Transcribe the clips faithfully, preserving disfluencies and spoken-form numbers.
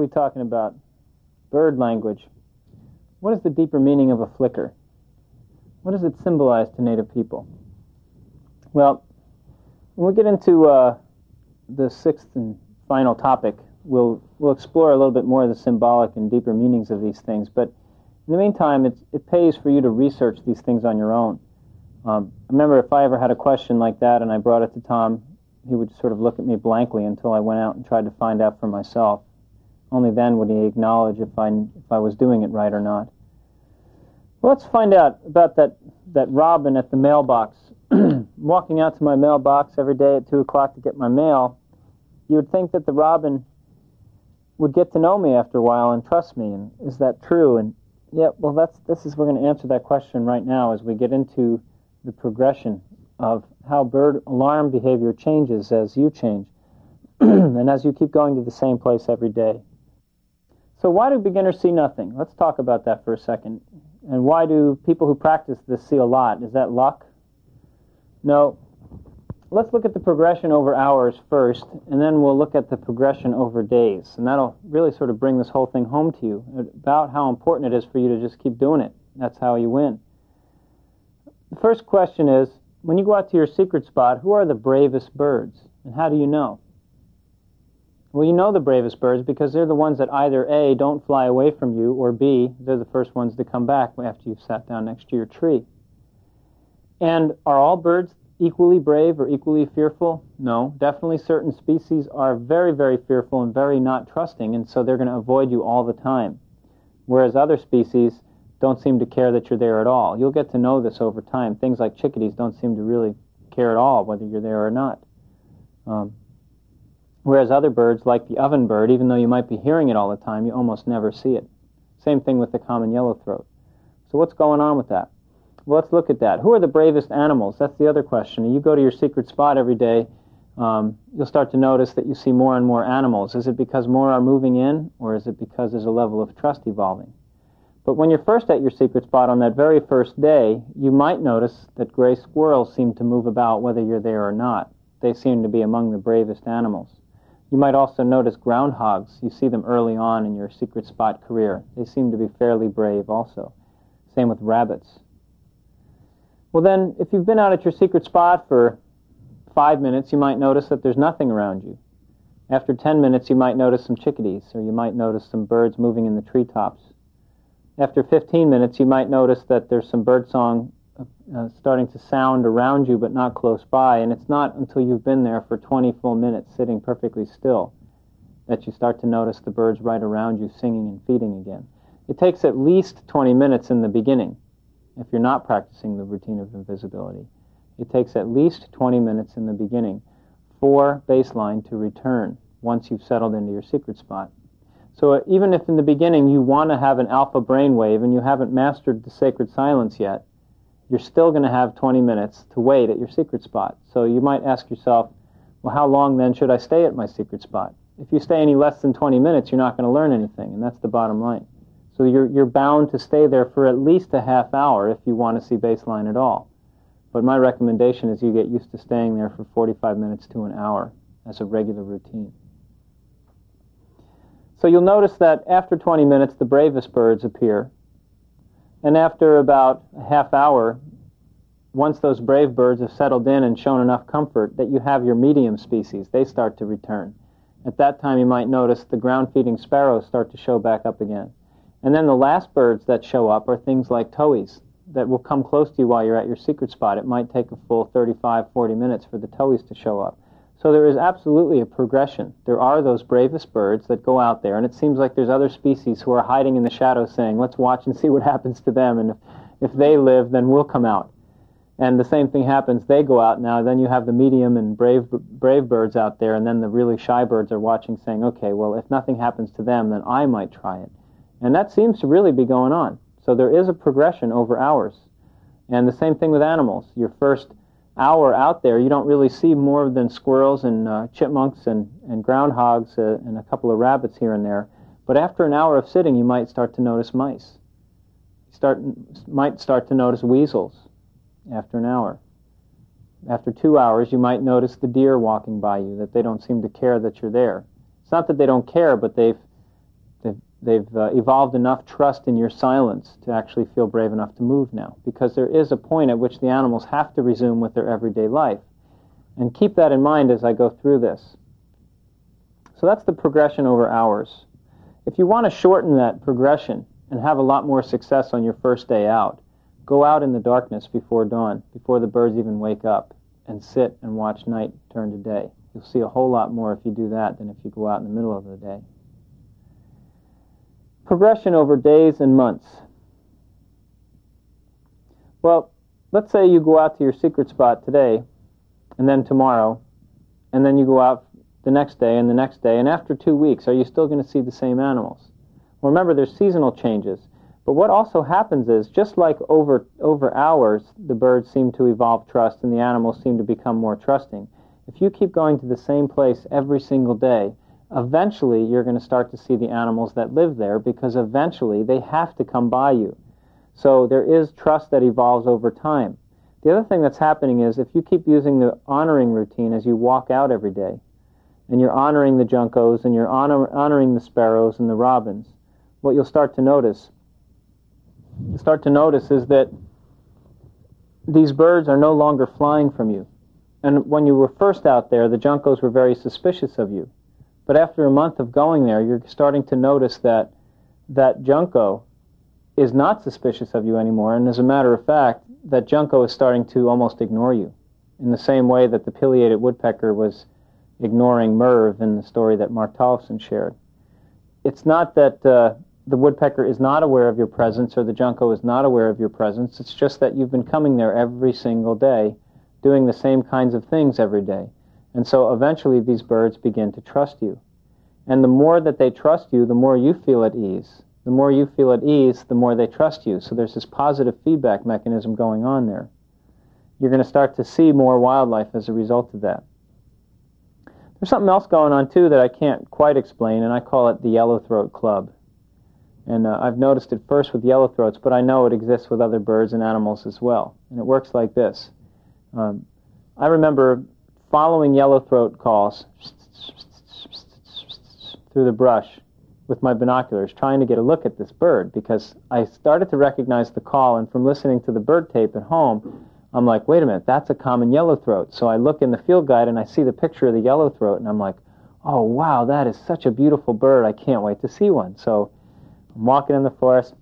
we talking about? Bird language. What is the deeper meaning of a flicker? What does it symbolize to Native people? Well, when we get into uh, the sixth and final topic, we'll we'll explore a little bit more of the symbolic and deeper meanings of these things. But in the meantime, it's, it pays for you to research these things on your own. Um, I remember if I ever had a question like that and I brought it to Tom, he would sort of look at me blankly until I went out and tried to find out for myself. Only then would he acknowledge if I if I was doing it right or not. Well, let's find out about that, that robin at the mailbox. Walking out to my mailbox every day at two o'clock to get my mail, you would think that the robin would get to know me after a while and trust me. And is that true? And yeah, well, that's this is we're going to answer that question right now as we get into the progression of how bird alarm behavior changes as you change and as you keep going to the same place every day. So why do beginners see nothing? Let's talk about that for a second. And why do people who practice this see a lot? Is that luck? No. Let's look at the progression over hours first, and then we'll look at the progression over days. And that'll really sort of bring this whole thing home to you about how important it is for you to just keep doing it. That's how you win. The first question is, when you go out to your secret spot, who are the bravest birds? And how do you know? Well, you know the bravest birds because they're the ones that either A, don't fly away from you, or B, they're the first ones to come back after you've sat down next to your tree. And are all birds equally brave or equally fearful? No. Definitely certain species are very, very fearful and very not trusting, and so they're going to avoid you all the time. Whereas other species don't seem to care that you're there at all. You'll get to know this over time. Things like chickadees don't seem to really care at all whether you're there or not. Um, whereas other birds, like the ovenbird, even though you might be hearing it all the time, you almost never see it. Same thing with the common yellowthroat. So what's going on with that? Well, let's look at that. Who are the bravest animals? That's the other question. You go to your secret spot every day, um, you'll start to notice that you see more and more animals. Is it because more are moving in, or is it because there's a level of trust evolving? But when you're first at your secret spot on that very first day, you might notice that gray squirrels seem to move about whether you're there or not. They seem to be among the bravest animals. You might also notice groundhogs. You see them early on in your secret spot career. They seem to be fairly brave also. Same with rabbits. Well then, if you've been out at your secret spot for five minutes, you might notice that there's nothing around you. After ten minutes, you might notice some chickadees, or you might notice some birds moving in the treetops. After fifteen minutes, you might notice that there's some birdsong uh, starting to sound around you, but not close by, and it's not until you've been there for twenty full minutes sitting perfectly still that you start to notice the birds right around you singing and feeding again. It takes at least twenty minutes in the beginning. If you're not practicing the routine of invisibility, it takes at least twenty minutes in the beginning for baseline to return once you've settled into your secret spot. So uh, even if in the beginning you want to have an alpha brainwave and you haven't mastered the sacred silence yet, you're still going to have twenty minutes to wait at your secret spot. So you might ask yourself, well, how long then should I stay at my secret spot? If you stay any less than twenty minutes, you're not going to learn anything, and that's the bottom line. So you're, you're bound to stay there for at least a half hour if you want to see baseline at all. But my recommendation is you get used to staying there for forty-five minutes to an hour as a regular routine. So you'll notice that after twenty minutes, the bravest birds appear. And after about a half hour, once those brave birds have settled in and shown enough comfort that you have your medium species, they start to return. At that time, you might notice the ground-feeding sparrows start to show back up again. And then the last birds that show up are things like towhees that will come close to you while you're at your secret spot. It might take a full thirty-five, forty minutes for the towhees to show up. So there is absolutely a progression. There are those bravest birds that go out there, and it seems like there's other species who are hiding in the shadows saying, let's watch and see what happens to them, and if, if they live, then we'll come out. And the same thing happens. They go out now, then you have the medium and brave brave birds out there, and then the really shy birds are watching saying, okay, well, if nothing happens to them, then I might try it. And that seems to really be going on. So there is a progression over hours. And the same thing with animals. Your first hour out there, you don't really see more than squirrels and uh, chipmunks and, and groundhogs uh, and a couple of rabbits here and there. But after an hour of sitting, you might start to notice mice. You start, might start to notice weasels after an hour. After two hours, you might notice the deer walking by you, that they don't seem to care that you're there. It's not that they don't care, but they've they've uh, evolved enough trust in your silence to actually feel brave enough to move now, because there is a point at which the animals have to resume with their everyday life. And keep that in mind as I go through this. So that's the progression over hours. If you want to shorten that progression and have a lot more success on your first day out, go out in the darkness before dawn, before the birds even wake up, and sit and watch night turn to day. You'll see a whole lot more if you do that than if you go out in the middle of the day. Progression over days and months. Well, let's say you go out to your secret spot today, and then tomorrow, and then you go out the next day and the next day, and after two weeks, are you still going to see the same animals? Well, remember, there's seasonal changes. But what also happens is, just like over, over hours, the birds seem to evolve trust and the animals seem to become more trusting. If you keep going to the same place every single day, eventually you're going to start to see the animals that live there, because eventually they have to come by you. So there is trust that evolves over time. The other thing that's happening is, if you keep using the honoring routine as you walk out every day, and you're honoring the juncos, and you're honor, honoring the sparrows and the robins, what you'll start to notice, you'll start to notice is that these birds are no longer flying from you. And when you were first out there, the juncos were very suspicious of you. But after a month of going there, you're starting to notice that that junco is not suspicious of you anymore, and as a matter of fact, that junco is starting to almost ignore you, in the same way that the pileated woodpecker was ignoring Merv in the story that Mark Tollefson shared. It's not that uh, the woodpecker is not aware of your presence or the junco is not aware of your presence. It's just that you've been coming there every single day, doing the same kinds of things every day. And so eventually these birds begin to trust you. And the more that they trust you, the more you feel at ease. The more you feel at ease, the more they trust you. So there's this positive feedback mechanism going on there. You're going to start to see more wildlife as a result of that. There's something else going on, too, that I can't quite explain, and I call it the yellowthroat club. And uh, I've noticed it first with yellowthroats, but I know it exists with other birds and animals as well. And it works like this. Um, I remember following yellowthroat calls through the brush with my binoculars, trying to get a look at this bird, because I started to recognize the call, and from listening to the bird tape at home, I'm like, wait a minute, that's a common yellowthroat. So I look in the field guide and I see the picture of the yellowthroat, and I'm like, oh wow, that is such a beautiful bird, I can't wait to see one. So I'm walking in the forest,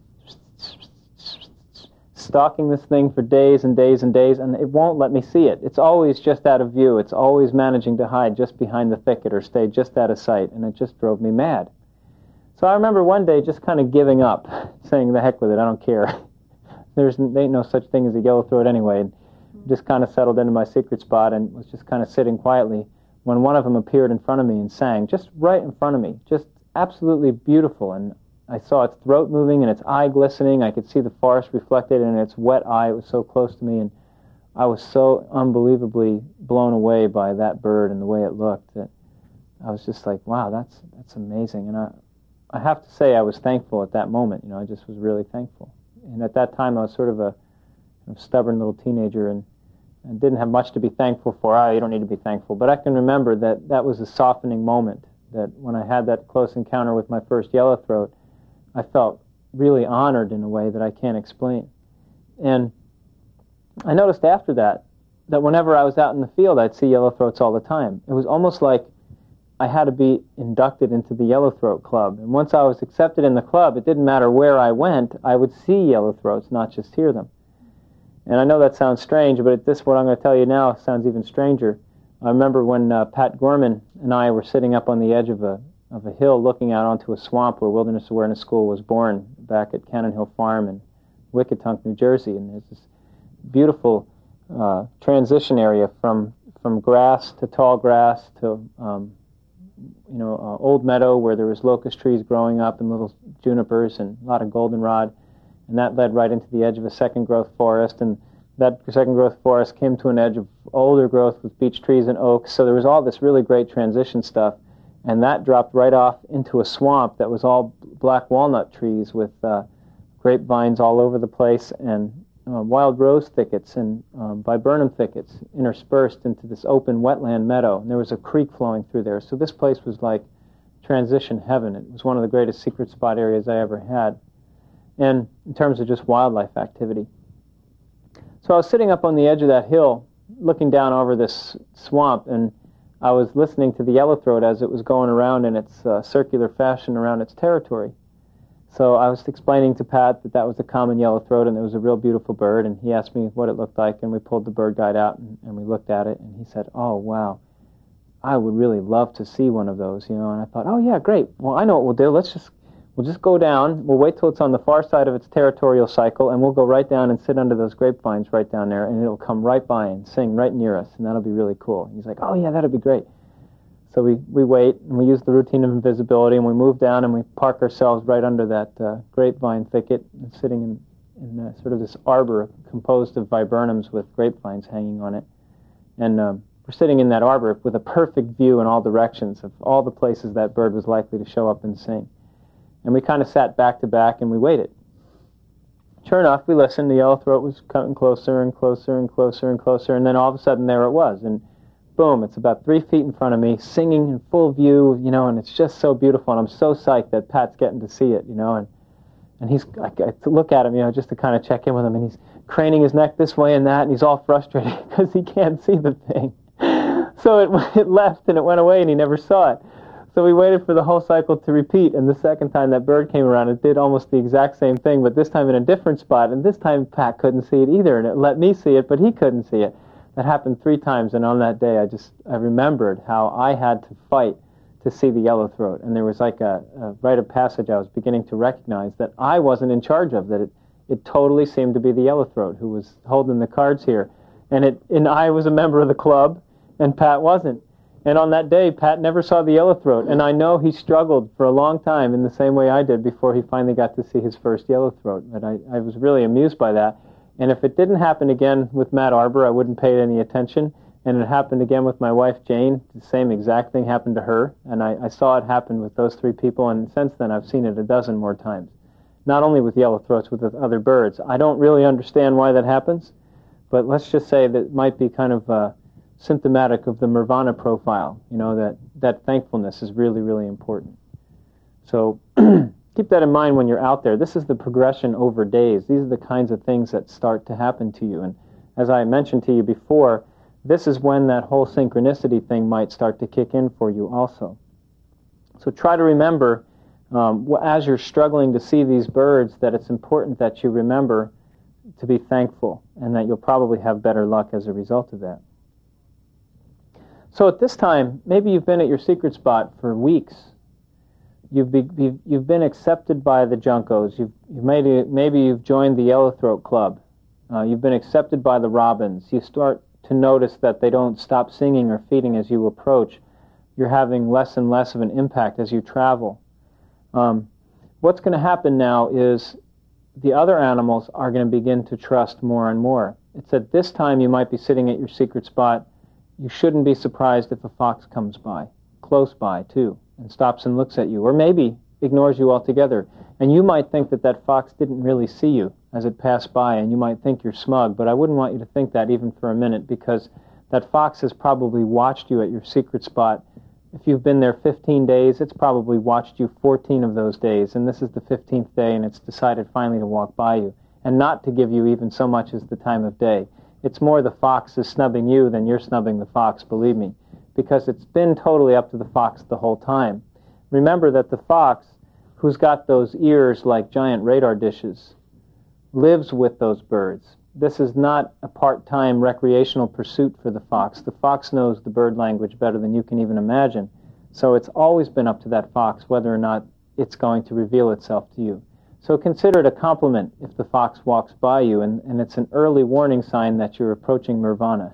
stalking this thing for days and days and days, and it won't let me see it. It's always just out of view. It's always managing to hide just behind the thicket or stay just out of sight, and it just drove me mad. So I remember one day just kind of giving up, saying, the heck with it, I don't care. There's there ain't no such thing as a yellowthroat anyway, and just kind of settled into my secret spot and was just kind of sitting quietly when one of them appeared in front of me and sang, just right in front of me, just absolutely beautiful. And I saw its throat moving and its eye glistening. I could see the forest reflected in its wet eye. It was so close to me, and I was so unbelievably blown away by that bird and the way it looked that I was just like, wow, that's that's amazing. And I I have to say I was thankful at that moment. You know, I just was really thankful. And at that time I was sort of a, a stubborn little teenager and, and didn't have much to be thankful for. Ah, you don't need to be thankful. But I can remember that that was a softening moment, that when I had that close encounter with my first yellowthroat, I felt really honored in a way that I can't explain. And I noticed after that, that whenever I was out in the field, I'd see yellowthroats all the time. It was almost like I had to be inducted into the yellowthroat club. And once I was accepted in the club, it didn't matter where I went, I would see yellowthroats, not just hear them. And I know that sounds strange, but this, what I'm going to tell you now, sounds even stranger. I remember when uh, Pat Gorman and I were sitting up on the edge of a of a hill looking out onto a swamp where Wilderness Awareness School was born, back at Cannon Hill Farm in Wickettunk, New Jersey. And there's this beautiful uh, transition area from from grass to tall grass to um, you know uh, old meadow where there was locust trees growing up and little junipers and a lot of goldenrod, and that led right into the edge of a second growth forest, and that second growth forest came to an edge of older growth with beech trees and oaks. So there was all this really great transition stuff. And that dropped right off into a swamp that was all black walnut trees with uh, grapevines all over the place and uh, wild rose thickets and um, viburnum thickets interspersed into this open wetland meadow. And there was a creek flowing through there. So this place was like transition heaven. It was one of the greatest secret spot areas I ever had, and in terms of just wildlife activity. So I was sitting up on the edge of that hill, looking down over this swamp, and I was listening to the yellowthroat as it was going around in its uh, circular fashion around its territory. So I was explaining to Pat that that was a common yellowthroat, and it was a real beautiful bird, and he asked me what it looked like, and we pulled the bird guide out, and, and we looked at it, and he said, "Oh, wow, I would really love to see one of those," you know, and I thought, "Oh, yeah, great. Well, I know what we'll do. Let's just, we'll just go down, we'll wait till it's on the far side of its territorial cycle, and we'll go right down and sit under those grapevines right down there, and it'll come right by and sing right near us, and that'll be really cool." And he's like, "Oh, yeah, that'll be great." So we, we wait, and we use the routine of invisibility, and we move down, and we park ourselves right under that uh, grapevine thicket, and sitting in, in uh, sort of this arbor composed of viburnums with grapevines hanging on it. And um, we're sitting in that arbor with a perfect view in all directions of all the places that bird was likely to show up and sing. And we kind of sat back to back, and we waited. Sure enough, we listened. The yellowthroat was coming closer and closer and closer and closer, and then all of a sudden there it was. And boom, it's about three feet in front of me, singing in full view, you know, and it's just so beautiful, and I'm so psyched that Pat's getting to see it, you know, and and he's, I, I look at him, you know, just to kind of check in with him, and he's craning his neck this way and that, and he's all frustrated because he can't see the thing. So it, it left, and it went away, and he never saw it. So we waited for the whole cycle to repeat, and the second time that bird came around, it did almost the exact same thing, but this time in a different spot, and this time Pat couldn't see it either, and it let me see it, but he couldn't see it. That happened three times, and on that day, I just I remembered how I had to fight to see the yellowthroat, and there was like a, a rite of passage I was beginning to recognize that I wasn't in charge of, that it, it totally seemed to be the yellowthroat who was holding the cards here, and it and I was a member of the club, and Pat wasn't. And on that day, Pat never saw the yellowthroat, and I know he struggled for a long time in the same way I did before he finally got to see his first yellowthroat. But I, I was really amused by that. And if it didn't happen again with Matt Arbor, I wouldn't pay any attention. And it happened again with my wife, Jane. The same exact thing happened to her. And I, I saw it happen with those three people, and since then I've seen it a dozen more times. Not only with yellowthroats, with other birds. I don't really understand why that happens, but let's just say that it might be kind of uh, symptomatic of the nirvana profile, you know, that, that thankfulness is really, really important. So keep that in mind when you're out there. This is the progression over days. These are the kinds of things that start to happen to you. And as I mentioned to you before, this is when that whole synchronicity thing might start to kick in for you also. So try to remember, um, as you're struggling to see these birds, that it's important that you remember to be thankful, and that you'll probably have better luck as a result of that. So at this time, maybe you've been at your secret spot for weeks. You've, be, you've been accepted by the Juncos. You've, you've made a, maybe you've joined the Yellowthroat Club. Uh, you've been accepted by the robins. You start to notice that they don't stop singing or feeding as you approach. You're having less and less of an impact as you travel. Um, what's going to happen now is the other animals are going to begin to trust more and more. It's at this time you might be sitting at your secret spot. You shouldn't be surprised if a fox comes by, close by too, and stops and looks at you, or maybe ignores you altogether. And you might think that that fox didn't really see you as it passed by, and you might think you're smug, but I wouldn't want you to think that even for a minute, because that fox has probably watched you at your secret spot. If you've been there fifteen days, it's probably watched you fourteen of those days, and this is the fifteenth day, and it's decided finally to walk by you, and not to give you even so much as the time of day. It's more the fox is snubbing you than you're snubbing the fox, believe me, because it's been totally up to the fox the whole time. Remember that the fox, who's got those ears like giant radar dishes, lives with those birds. This is not a part-time recreational pursuit for the fox. The fox knows the bird language better than you can even imagine. So it's always been up to that fox whether or not it's going to reveal itself to you. So consider it a compliment if the fox walks by you, and, and it's an early warning sign that you're approaching nirvana.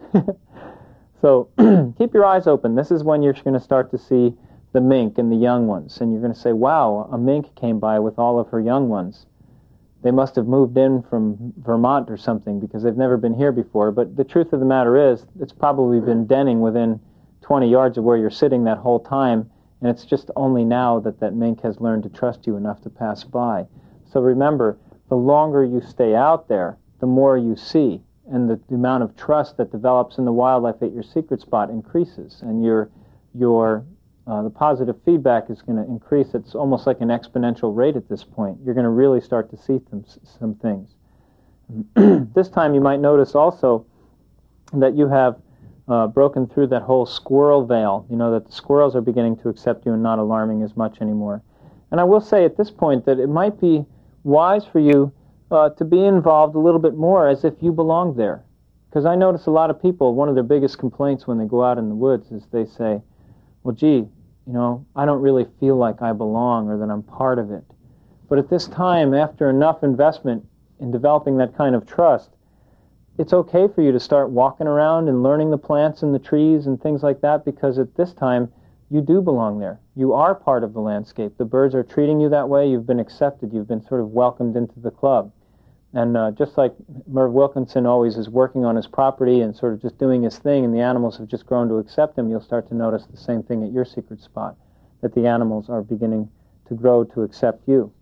So keep your eyes open. This is when you're going to start to see the mink and the young ones, and you're going to say, wow, a mink came by with all of her young ones. They must have moved in from Vermont or something because they've never been here before. But the truth of the matter is, it's probably been denning within twenty yards of where you're sitting that whole time, and it's just only now that that mink has learned to trust you enough to pass by. So remember, the longer you stay out there, the more you see, and the, the amount of trust that develops in the wildlife at your secret spot increases, and your your uh, the positive feedback is going to increase. It's almost like an exponential rate at this point. You're going to really start to see some, some things. This time you might notice also that you have uh, broken through that whole squirrel veil, you know, that the squirrels are beginning to accept you and not alarming as much anymore. And I will say at this point that it might be wise for you uh, to be involved a little bit more as if you belonged there. Because I notice a lot of people, one of their biggest complaints when they go out in the woods is they say, well, gee, you know, I don't really feel like I belong or that I'm part of it. But at this time, after enough investment in developing that kind of trust, it's okay for you to start walking around and learning the plants and the trees and things like that, because at this time, you do belong there. You are part of the landscape. The birds are treating you that way. You've been accepted. You've been sort of welcomed into the club. And uh, just like Merv Wilkinson always is working on his property and sort of just doing his thing, and the animals have just grown to accept him, you'll start to notice the same thing at your secret spot, that the animals are beginning to grow to accept you.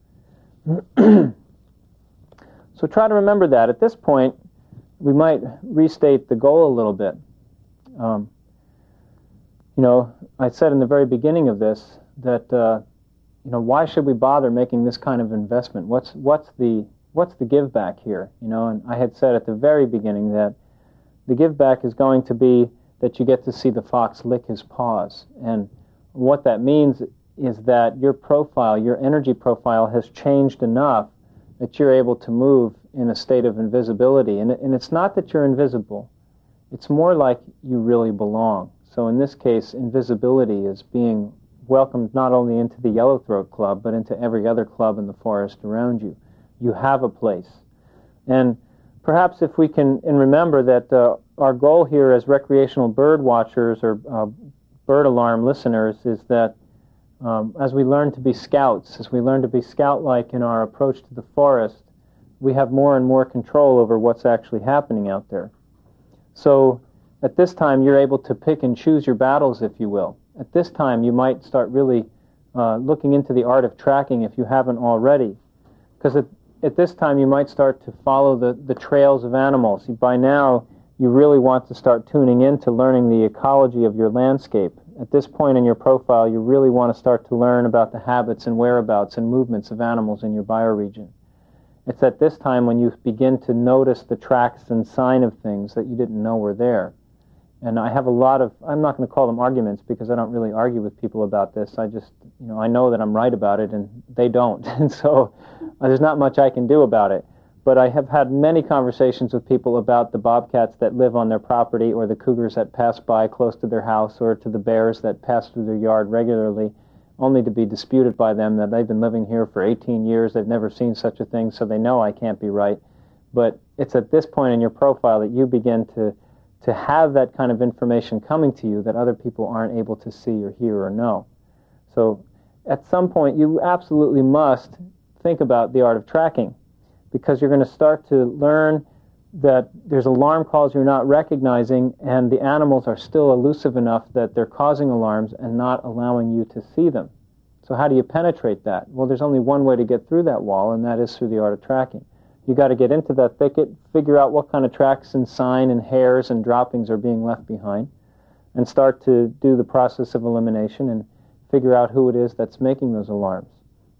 So try to remember that. At this point, we might restate the goal a little bit. Um, you know, I said in the very beginning of this that, uh, you know, why should we bother making this kind of investment? What's what's the what's the give back here? You know, and I had said at the very beginning that the give back is going to be that you get to see the fox lick his paws. And what that means is that your profile, your energy profile has changed enough that you're able to move in a state of invisibility. And, and it's not that you're invisible. It's more like you really belong. So in this case, invisibility is being welcomed not only into the Yellowthroat Club, but into every other club in the forest around you. You have a place. And perhaps if we can, and remember that uh, our goal here as recreational bird watchers or uh, bird alarm listeners is that um, as we learn to be scouts, as we learn to be scout-like in our approach to the forest, we have more and more control over what's actually happening out there. So at this time, you're able to pick and choose your battles, if you will. At this time, you might start really uh, looking into the art of tracking if you haven't already. Because at, at this time, you might start to follow the, the trails of animals. By now, you really want to start tuning in to learning the ecology of your landscape. At this point in your profile, you really want to start to learn about the habits and whereabouts and movements of animals in your bioregion. It's at this time when you begin to notice the tracks and sign of things that you didn't know were there. And I have a lot of, I'm not going to call them arguments because I don't really argue with people about this. I just, you know, I know that I'm right about it and they don't. And so uh, there's not much I can do about it. But I have had many conversations with people about the bobcats that live on their property or the cougars that pass by close to their house or to the bears that pass through their yard regularly, only to be disputed by them that they've been living here for eighteen years, they've never seen such a thing, so they know I can't be right. But it's at this point in your profile that you begin to, to have that kind of information coming to you that other people aren't able to see or hear or know. So at some point you absolutely must think about the art of tracking, because you're going to start to learn that there's alarm calls you're not recognizing, and the animals are still elusive enough that they're causing alarms and not allowing you to see them. So how do you penetrate that? Well, there's only one way to get through that wall, and that is through the art of tracking. You got to get into that thicket, figure out what kind of tracks and sign and hairs and droppings are being left behind, and start to do the process of elimination and figure out who it is that's making those alarms.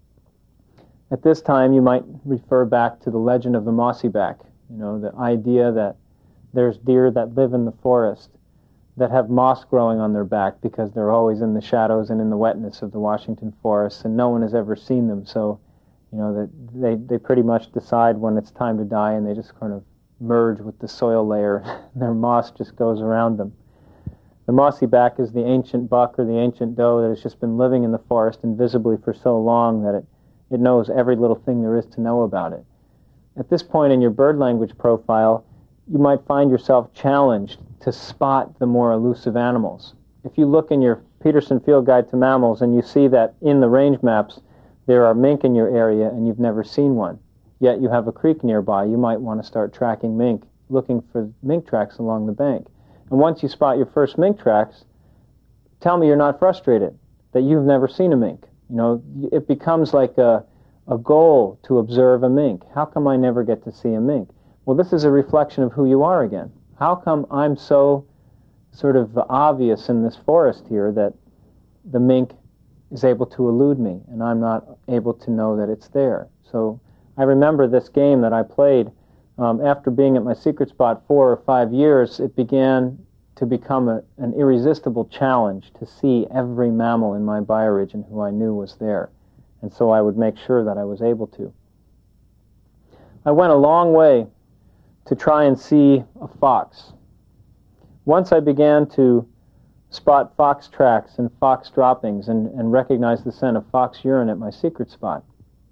At this time, you might refer back to the legend of the mossyback. You know, the idea that there's deer that live in the forest that have moss growing on their back because they're always in the shadows and in the wetness of the Washington forests, and no one has ever seen them. So, you know, that they, they pretty much decide when it's time to die, and they just kind of merge with the soil layer. Their moss just goes around them. The mossyback is the ancient buck or the ancient doe that has just been living in the forest invisibly for so long that it, it knows every little thing there is to know about it. At this point in your bird language profile, you might find yourself challenged to spot the more elusive animals. If you look in your Peterson Field Guide to Mammals and you see that in the range maps there are mink in your area and you've never seen one, yet you have a creek nearby, you might want to start tracking mink, looking for mink tracks along the bank. And once you spot your first mink tracks, tell me you're not frustrated, that you've never seen a mink. You know, it becomes like a a goal to observe a mink. How come I never get to see a mink? Well, this is a reflection of who you are again. How come I'm so sort of obvious in this forest here that the mink is able to elude me, and I'm not able to know that it's there. So I remember this game that I played. Um, after being at my secret spot four or five years, it began to become a, an irresistible challenge to see every mammal in my bioregion who I knew was there. And so I would make sure that I was able to. I went a long way to try and see a fox. Once I began to spot fox tracks and fox droppings and, and recognize the scent of fox urine at my secret spot,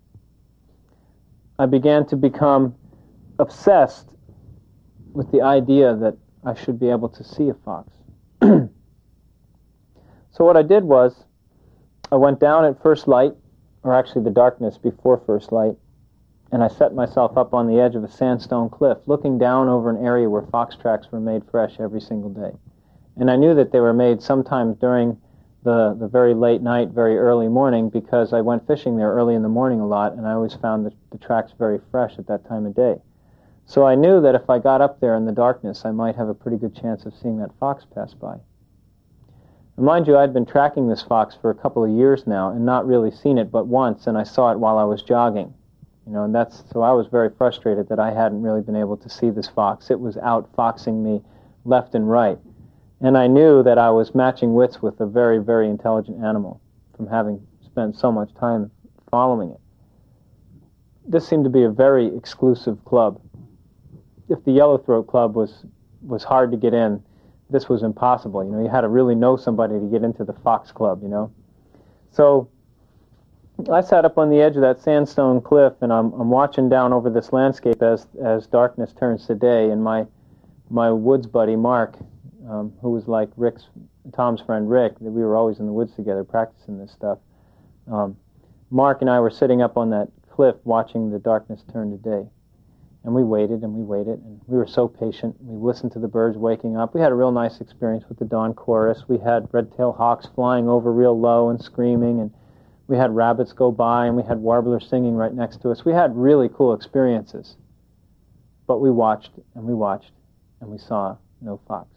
I began to become obsessed with the idea that I should be able to see a fox. So what I did was, I went down at first light, or actually the darkness before first light, and I set myself up on the edge of a sandstone cliff, looking down over an area where fox tracks were made fresh every single day. And I knew that they were made sometimes during the, the very late night, very early morning, because I went fishing there early in the morning a lot, and I always found the, the tracks very fresh at that time of day. So I knew that if I got up there in the darkness, I might have a pretty good chance of seeing that fox pass by. And mind you, I'd been tracking this fox for a couple of years now and not really seen it but once, and I saw it while I was jogging. You know, and that's, so I was very frustrated that I hadn't really been able to see this fox. It was out foxing me left and right. And I knew that I was matching wits with a very, very intelligent animal from having spent so much time following it. This seemed to be a very exclusive club. If the Yellowthroat Club was, was hard to get in, this was impossible. You know, you had to really know somebody to get into the Fox Club, you know. So I sat up on the edge of that sandstone cliff, and I'm, I'm watching down over this landscape as as darkness turns to day, and my my woods buddy, Mark, um, who was like Rick's, Tom's friend Rick, we were always in the woods together practicing this stuff. Um, Mark and I were sitting up on that cliff watching the darkness turn to day. And we waited and we waited, and we were so patient. We listened to the birds waking up. We had a real nice experience with the dawn chorus. We had red-tailed hawks flying over real low and screaming, and we had rabbits go by, and we had warblers singing right next to us. We had really cool experiences. But we watched and we watched, and we saw no fox.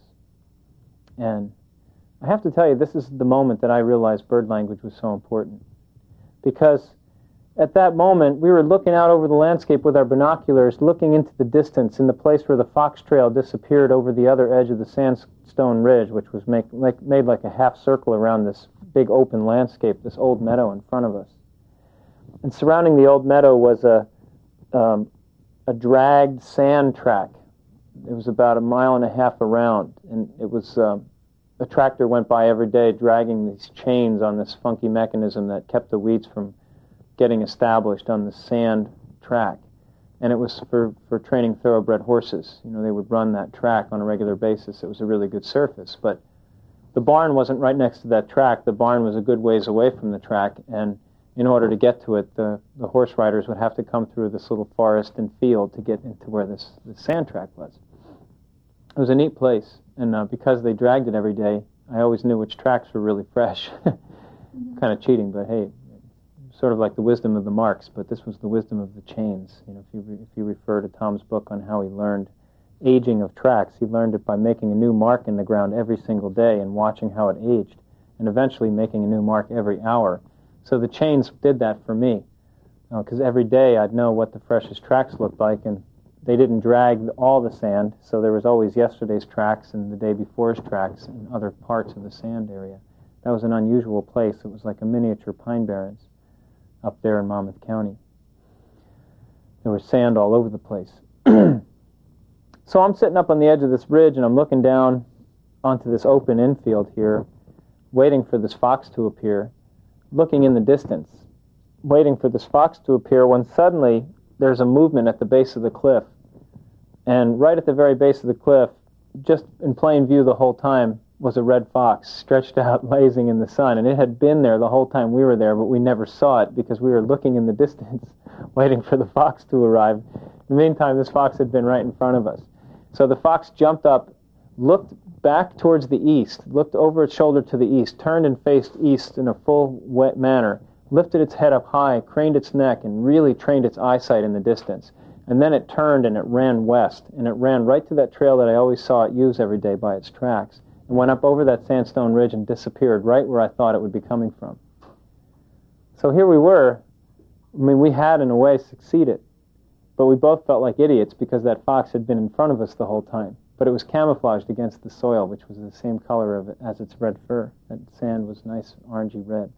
And I have to tell you, this is the moment that I realized bird language was so important. Because at that moment, we were looking out over the landscape with our binoculars, looking into the distance in the place where the fox trail disappeared over the other edge of the sandstone ridge, which was make, like, made like a half circle around this big open landscape, this old meadow in front of us. And surrounding the old meadow was a, um, a dragged sand track. It was about a mile and a half around, and it was um, a tractor went by every day dragging these chains on this funky mechanism that kept the weeds from getting established on the sand track. And it was for, for training thoroughbred horses. You know, they would run that track on a regular basis. It was a really good surface. But the barn wasn't right next to that track. The barn was a good ways away from the track, and in order to get to it, the, the horse riders would have to come through this little forest and field to get into where this, this sand track was. It was a neat place, and uh, because they dragged it every day, I always knew which tracks were really fresh. Kind of cheating, but hey, sort of like the wisdom of the marks, but this was the wisdom of the chains. You know, if you re- if you refer to Tom's book on how he learned aging of tracks, he learned it by making a new mark in the ground every single day and watching how it aged, and eventually making a new mark every hour. So the chains did that for me, because uh, every day I'd know what the freshest tracks looked like, and they didn't drag all the sand, so there was always yesterday's tracks and the day before's tracks in other parts of the sand area. That was an unusual place. It was like a miniature Pine Barrens up there in Monmouth County. There was sand all over the place. So I'm sitting up on the edge of this ridge, and I'm looking down onto this open infield here, waiting for this fox to appear, looking in the distance, waiting for this fox to appear, when suddenly there's a movement at the base of the cliff. And right at the very base of the cliff, just in plain view the whole time, was a red fox stretched out, lazing in the sun. And it had been there the whole time we were there, but we never saw it because we were looking in the distance, waiting for the fox to arrive. In the meantime, this fox had been right in front of us. So the fox jumped up, looked back towards the east, looked over its shoulder to the east, turned and faced east in a full wet manner, lifted its head up high, craned its neck, and really trained its eyesight in the distance. And then it turned and it ran west, and it ran right to that trail that I always saw it use every day by its tracks. and went up over that sandstone ridge and disappeared right where I thought it would be coming from. So here we were. I mean, we had, in a way, succeeded, but we both felt like idiots because that fox had been in front of us the whole time. But it was camouflaged against the soil, which was the same color of it as its red fur. That sand was nice orangey red.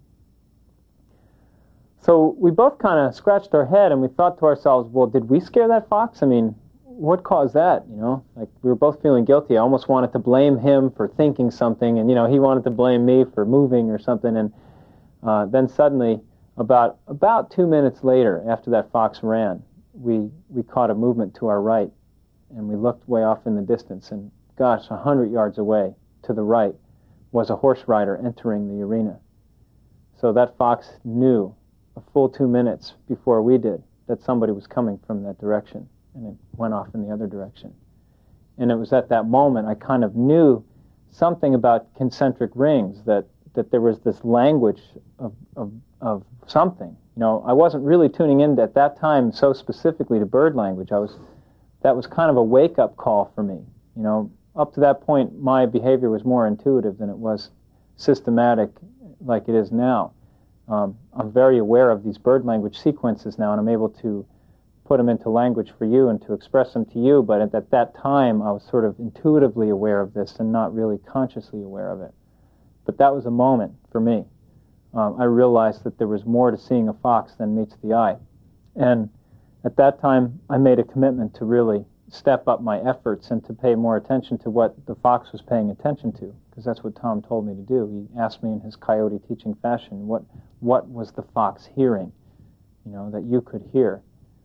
So we both kind of scratched our head and we thought to ourselves, well, did we scare that fox? I mean, what caused that, you know? Like, we were both feeling guilty. I almost wanted to blame him for thinking something, and, you know, he wanted to blame me for moving or something. And uh, then suddenly, about about two minutes later, after that fox ran, we, we caught a movement to our right. And we looked way off in the distance, and gosh, a hundred yards away to the right was a horse rider entering the arena. So that fox knew a full two minutes before we did that somebody was coming from that direction, and it went off in the other direction. And it was at that moment I kind of knew something about concentric rings, that, that there was this language of, of, of something. You know, I wasn't really tuning in at that time so specifically to bird language. I was That was kind of a wake-up call for me. You know, up to that point, my behavior was more intuitive than it was systematic like it is now. Um, I'm very aware of these bird language sequences now, and I'm able to put them into language for you and to express them to you, but at, at that time, I was sort of intuitively aware of this and not really consciously aware of it. But that was a moment for me. Um, I realized that there was more to seeing a fox than meets the eye. And at that time, I made a commitment to really step up my efforts and to pay more attention to what the fox was paying attention to, because that's what Tom told me to do. He asked me in his coyote teaching fashion, what what was the fox hearing, you know, that you could hear?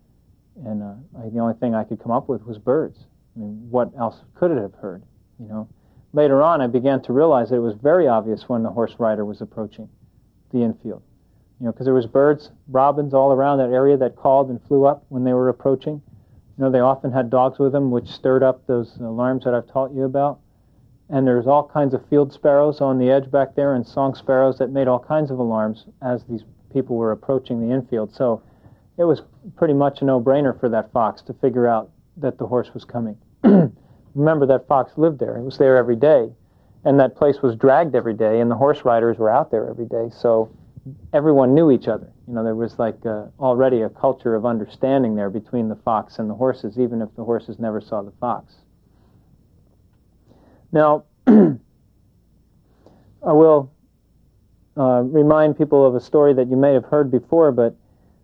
And uh, I, the only thing I could come up with was birds. I mean, what else could it have heard, you know? Later on, I began to realize that it was very obvious when the horse rider was approaching the infield. You know, because there was birds, robins all around that area that called and flew up when they were approaching. You know, they often had dogs with them, which stirred up those alarms that I've taught you about. And there's all kinds of field sparrows on the edge back there, and song sparrows that made all kinds of alarms as these people were approaching the infield. So it was pretty much a no-brainer for that fox to figure out that the horse was coming. Remember, that fox lived there. It was there every day. And that place was dragged every day, and the horse riders were out there every day. So everyone knew each other. You know, there was like uh, already a culture of understanding there between the fox and the horses, even if the horses never saw the fox. Now, I will uh, remind people of a story that you may have heard before, but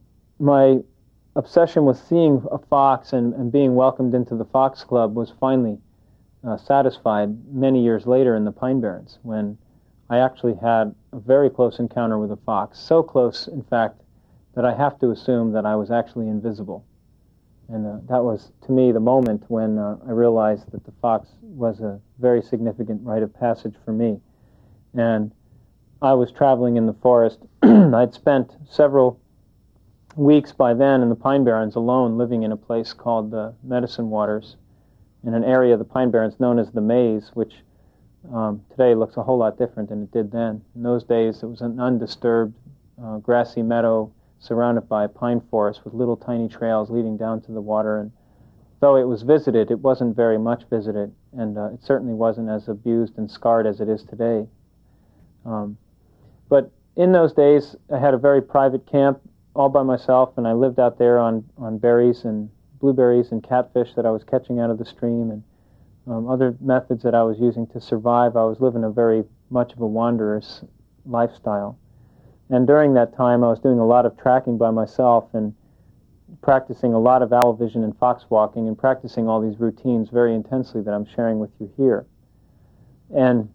my obsession with seeing a fox and, and being welcomed into the Fox Club was finally uh, satisfied many years later in the Pine Barrens, when I actually had a very close encounter with a fox, so close, in fact, that I have to assume that I was actually invisible. And uh, that was, to me, the moment when uh, I realized that the fox was a very significant rite of passage for me. And I was traveling in the forest. I'd spent several weeks by then in the Pine Barrens alone, living in a place called the Medicine Waters, in an area of the Pine Barrens known as the Maze, which Um, today looks a whole lot different than it did then. In those days, it was an undisturbed uh, grassy meadow surrounded by a pine forest with little tiny trails leading down to the water. And though it was visited, it wasn't very much visited, and uh, it certainly wasn't as abused and scarred as it is today. Um, but in those days, I had a very private camp all by myself, and I lived out there on, on berries and blueberries and catfish that I was catching out of the stream, and Um, other methods that I was using to survive. I was living a very much of a wanderer's lifestyle. And during that time, I was doing a lot of tracking by myself and practicing a lot of owl vision and fox walking and practicing all these routines very intensely that I'm sharing with you here. And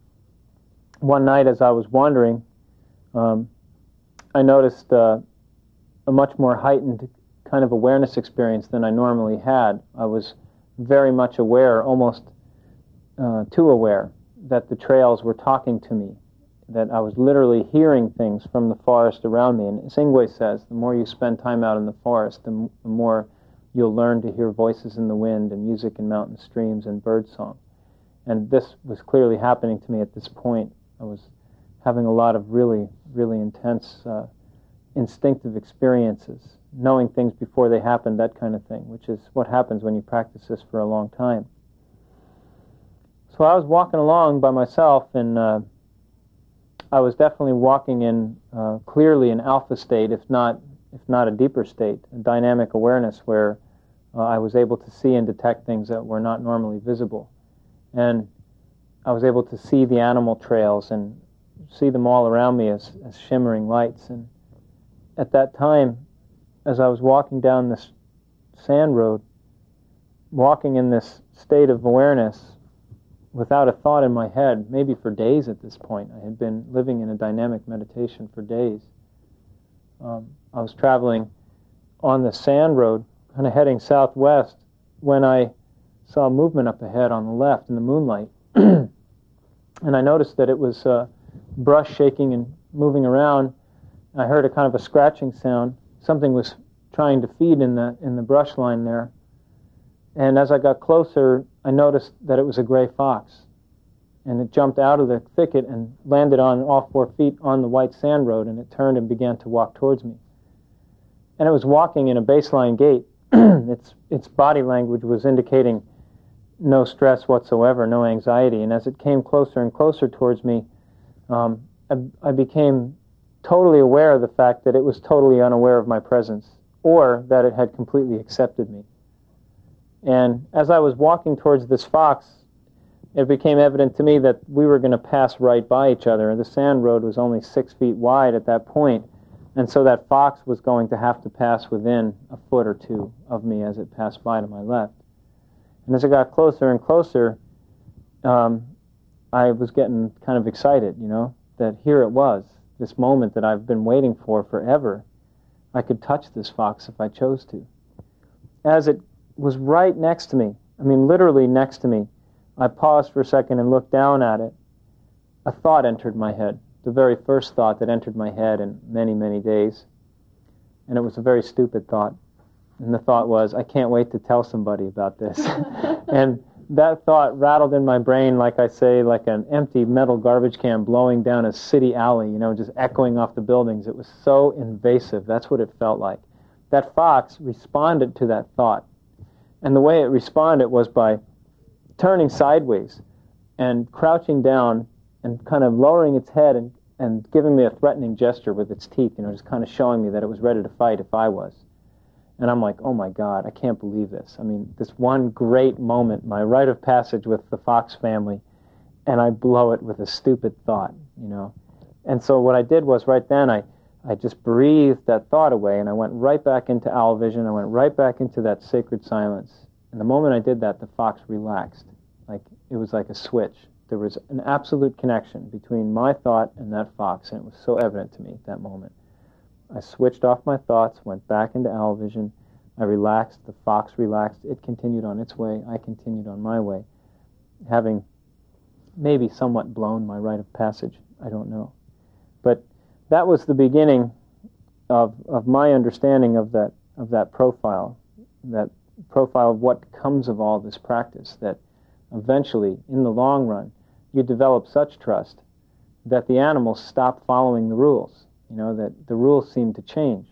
one night as I was wandering, um, I noticed uh, a much more heightened kind of awareness experience than I normally had. I was very much aware, almost Uh, too aware, that the trails were talking to me, that I was literally hearing things from the forest around me. And as Ingwe says, the more you spend time out in the forest, the, m- the more you'll learn to hear voices in the wind and music in mountain streams and bird song. And this was clearly happening to me at this point. I was having a lot of really, really intense uh, instinctive experiences, knowing things before they happened, that kind of thing, which is what happens when you practice this for a long time. So I was walking along by myself, and uh, I was definitely walking in uh, clearly an alpha state, if not if not a deeper state, a dynamic awareness where uh, I was able to see and detect things that were not normally visible. And I was able to see the animal trails and see them all around me as, as shimmering lights. And at that time, as I was walking down this sand road, walking in this state of awareness without a thought in my head, maybe for days at this point. I had been living in a dynamic meditation for days. Um, I was traveling on the sand road, kind of heading southwest, when I saw movement up ahead on the left in the moonlight. And I noticed that it was uh, brush shaking and moving around. I heard a kind of a scratching sound. Something was trying to feed in the in the brush line there. And as I got closer, I noticed that it was a gray fox. And it jumped out of the thicket and landed on all four feet on the white sand road, and it turned and began to walk towards me. And it was walking in a baseline gait. its its body language was indicating no stress whatsoever, no anxiety. And as it came closer and closer towards me, um, I, I became totally aware of the fact that it was totally unaware of my presence, or that it had completely accepted me. And as I was walking towards this fox, it became evident to me that we were going to pass right by each other. And the sand road was only six feet wide at that point, and so that fox was going to have to pass within a foot or two of me as it passed by to my left. And as it got closer and closer, um, I was getting kind of excited, you know, that here it was, this moment that I've been waiting for forever. I could touch this fox if I chose to. As it was right next to me, I mean literally next to me, I paused for a second and looked down at it. A thought entered my head, the very first thought that entered my head in many, many days. And it was a very stupid thought. And the thought was, I can't wait to tell somebody about this. And that thought rattled in my brain, like I say, like an empty metal garbage can blowing down a city alley, you know, just echoing off the buildings. It was so invasive. That's what it felt like. That fox responded to that thought. And the way it responded was by turning sideways and crouching down and kind of lowering its head and, and giving me a threatening gesture with its teeth, you know, just kind of showing me that it was ready to fight if I was. And I'm like, oh my God, I can't believe this. I mean, this one great moment, my rite of passage with the Fox family, and I blow it with a stupid thought, you know. And so what I did was right then, I, I just breathed that thought away, and I went right back into owl vision. I went right back into that sacred silence. And the moment I did that, the fox relaxed. Like, it was like a switch. There was an absolute connection between my thought and that fox, and it was so evident to me at that moment. I switched off my thoughts, went back into owl vision. I relaxed. The fox relaxed. It continued on its way. I continued on my way, having maybe somewhat blown my rite of passage. I don't know. But that was the beginning of of my understanding of that of that profile, that profile of what comes of all this practice, that eventually, in the long run, you develop such trust that the animals stop following the rules. You know, that the rules seem to change.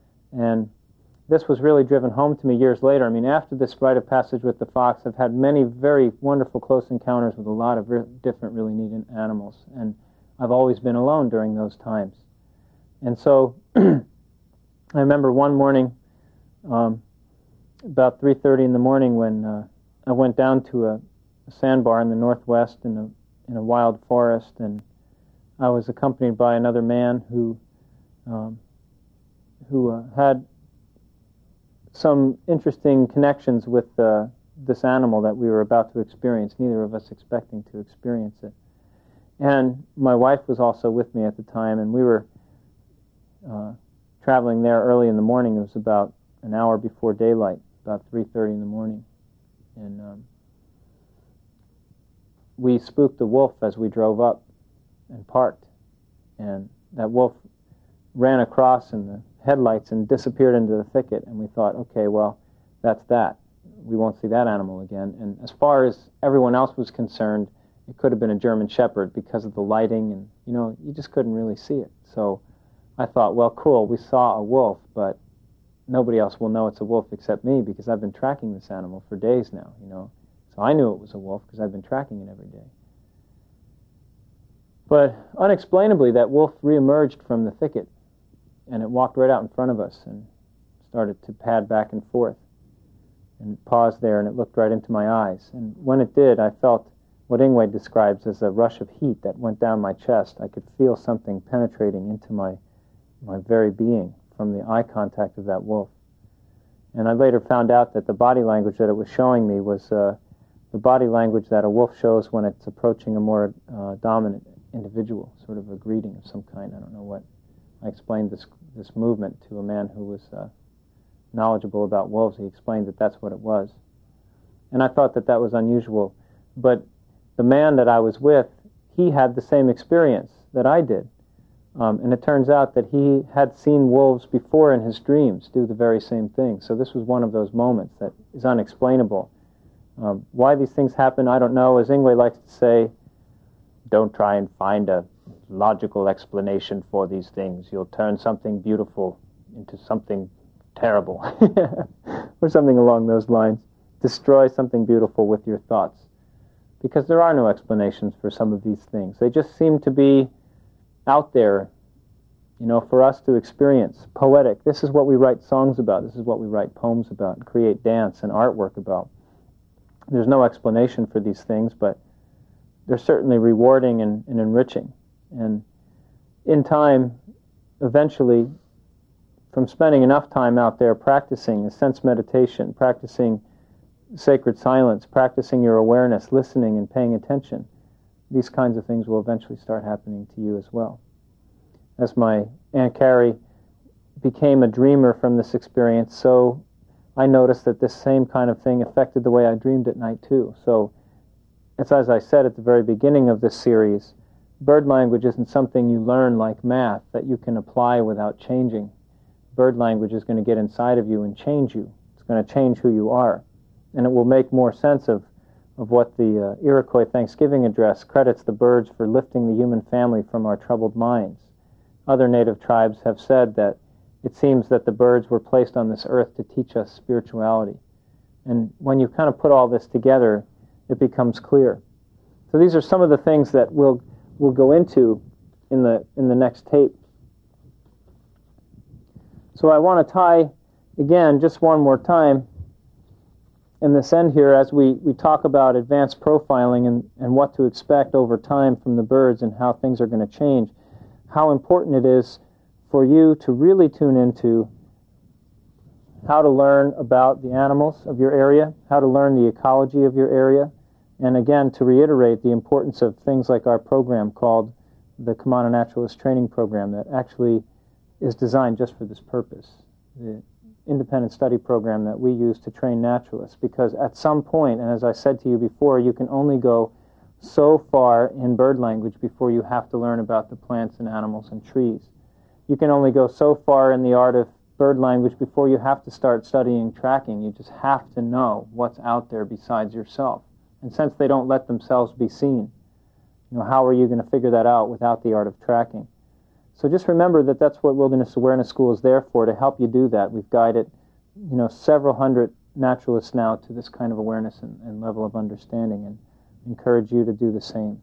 And this was really driven home to me years later. I mean, after this rite of passage with the fox, I've had many very wonderful close encounters with a lot of re- different really neat animals. And I've always been alone during those times. And so I remember one morning, um, about three thirty in the morning, when uh, I went down to a, a sandbar in the northwest in a, in a wild forest, and I was accompanied by another man who um, who uh, had some interesting connections with uh, this animal that we were about to experience, neither of us expecting to experience it. And my wife was also with me at the time, and we were uh, traveling there early in the morning. It was about an hour before daylight, about three thirty in the morning. And um, we spooked a wolf as we drove up and parked. And that wolf ran across in the headlights and disappeared into the thicket. And we thought, okay, well, that's that. We won't see that animal again. And as far as everyone else was concerned, it could have been a German Shepherd because of the lighting, and, you know, you just couldn't really see it. So I thought, well, cool, we saw a wolf, but nobody else will know it's a wolf except me, because I've been tracking this animal for days now, you know. So I knew it was a wolf because I'd been tracking it every day. But unexplainably, that wolf reemerged from the thicket, and it walked right out in front of us and started to pad back and forth. And it paused there, and it looked right into my eyes. And when it did, I felt what Yngwie describes as a rush of heat that went down my chest. I could feel something penetrating into my, my very being from the eye contact of that wolf. And I later found out that the body language that it was showing me was uh, the body language that a wolf shows when it's approaching a more uh, dominant individual, sort of a greeting of some kind. I don't know what. I explained this this movement to a man who was uh, knowledgeable about wolves. He explained that that's what it was. And I thought that that was unusual. But the man that I was with, he had the same experience that I did. Um, and it turns out that he had seen wolves before in his dreams do the very same thing. So this was one of those moments that is unexplainable. Um, why these things happen, I don't know. As Yngwie likes to say, don't try and find a logical explanation for these things. You'll turn something beautiful into something terrible. Or something along those lines. Destroy something beautiful with your thoughts. Because there are no explanations for some of these things. They just seem to be out there, you know, for us to experience. Poetic. This is what we write songs about. This is what we write poems about and create dance and artwork about. There's no explanation for these things, but they're certainly rewarding and, and enriching. And in time, eventually, from spending enough time out there practicing a sense meditation, practicing sacred silence, practicing your awareness, listening and paying attention, these kinds of things will eventually start happening to you as well. As my Aunt Carrie became a dreamer from this experience, so I noticed that this same kind of thing affected the way I dreamed at night too. So it's as I said at the very beginning of this series, bird language isn't something you learn like math that you can apply without changing. Bird language is going to get inside of you and change you. It's going to change who you are. And it will make more sense of, of what the uh, Iroquois Thanksgiving address credits the birds for lifting the human family from our troubled minds. Other native tribes have said that it seems that the birds were placed on this earth to teach us spirituality. And when you kind of put all this together, it becomes clear. So these are some of the things that we'll, we'll go into in the, in the next tape. So I want to tie, again, just one more time, in this end here, as we, we talk about advanced profiling and, and what to expect over time from the birds and how things are going to change, how important it is for you to really tune into how to learn about the animals of your area, how to learn the ecology of your area, and again, to reiterate the importance of things like our program called the Kumano Naturalist Training Program that actually is designed just for this purpose. The independent study program that we use to train naturalists, because at some point, and as I said to you before, you can only go so far in bird language before you have to learn about the plants and animals and trees. You can only go so far in the art of bird language before you have to start studying tracking. You just have to know what's out there besides yourself. And since they don't let themselves be seen, you know, how are you going to figure that out without the art of tracking? So just remember that that's what Wilderness Awareness School is there for, to help you do that. We've guided, you know, several hundred naturalists now to this kind of awareness and, and level of understanding, and encourage you to do the same.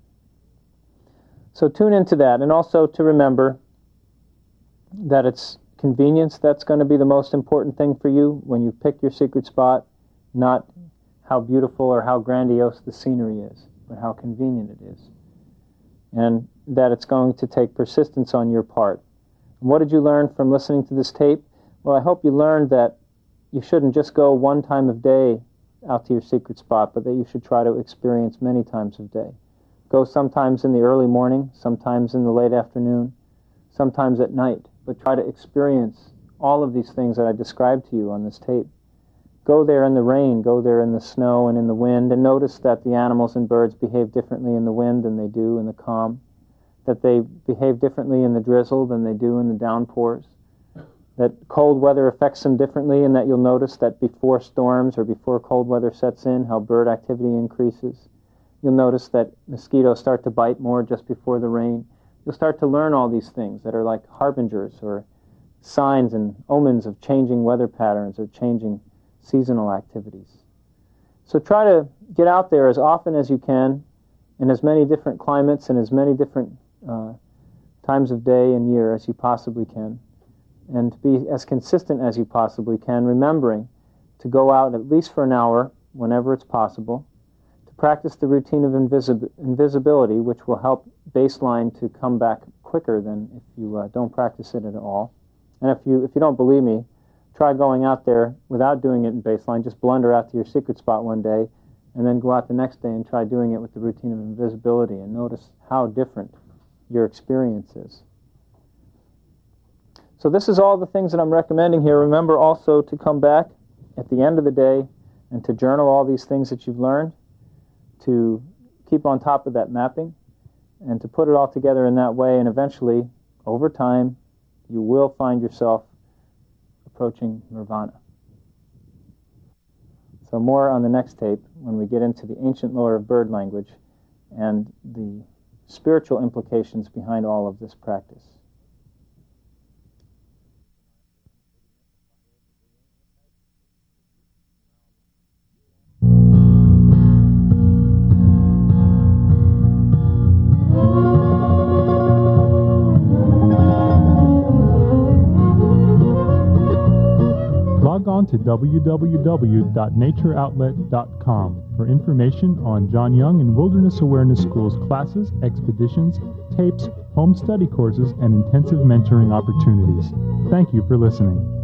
So tune into that, and also to remember that it's convenience that's going to be the most important thing for you when you pick your secret spot, not how beautiful or how grandiose the scenery is, but how convenient it is. And that it's going to take persistence on your part. And what did you learn from listening to this tape? Well, I hope you learned that you shouldn't just go one time of day out to your secret spot, but that you should try to experience many times of day. Go sometimes in the early morning, sometimes in the late afternoon, sometimes at night, but try to experience all of these things that I described to you on this tape. Go there in the rain, go there in the snow and in the wind, and notice that the animals and birds behave differently in the wind than they do in the calm, that they behave differently in the drizzle than they do in the downpours, that cold weather affects them differently, and that you'll notice that before storms or before cold weather sets in, how bird activity increases. You'll notice that mosquitoes start to bite more just before the rain. You'll start to learn all these things that are like harbingers or signs and omens of changing weather patterns or changing seasonal activities. So try to get out there as often as you can, in as many different climates and as many different uh, times of day and year as you possibly can, and be as consistent as you possibly can, remembering to go out at least for an hour whenever it's possible, to practice the routine of invisib- invisibility, which will help baseline to come back quicker than if you uh, don't practice it at all. And if you if you don't believe me, try going out there without doing it in baseline. Just blunder out to your secret spot one day, and then go out the next day and try doing it with the routine of invisibility, and notice how different your experience is. So this is all the things that I'm recommending here. Remember also to come back at the end of the day and to journal all these things that you've learned, to keep on top of that mapping, and to put it all together in that way, and eventually, over time, you will find yourself approaching nirvana. So more on the next tape when we get into the ancient lore of bird language and the spiritual implications behind all of this practice. Log on to w w w dot nature outlet dot com for information on John Young and Wilderness Awareness School's classes, expeditions, tapes, home study courses, and intensive mentoring opportunities. Thank you for listening.